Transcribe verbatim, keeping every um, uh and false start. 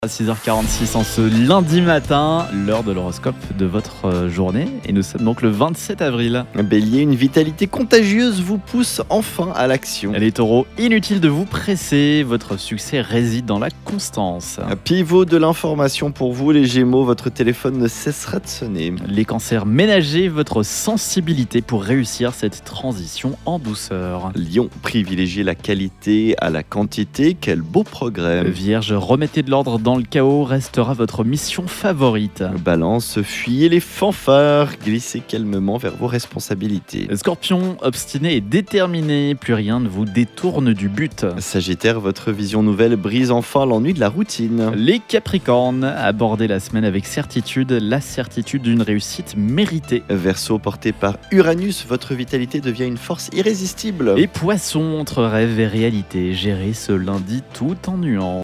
À six heures quarante-six en ce lundi matin, l'heure de l'horoscope de votre journée. Et nous sommes donc le vingt-sept avril. Bélier, une vitalité contagieuse vous pousse enfin à l'action. Les taureaux, inutile de vous presser, votre succès réside dans la constance. Pivot de l'information pour vous, les Gémeaux, votre téléphone ne cessera de sonner. Les cancers, ménagez votre sensibilité pour réussir cette transition en douceur. Lion, privilégiez la qualité à la quantité, quel beau progrès. Vierge, remettez de l'ordre dans le chaos, restera votre mission favorite. Balance, fuyez les fanfares, glissez calmement vers vos responsabilités. Scorpion, obstiné et déterminé, plus rien ne vous détourne du but. Sagittaire, votre vision nouvelle brise enfin l'ennui de la routine. Les Capricornes, abordez la semaine avec certitude, la certitude d'une réussite méritée. Verseau, porté par Uranus, votre vitalité devient une force irrésistible. Et Poissons, entre rêve et réalité, gérez ce lundi tout en nuances.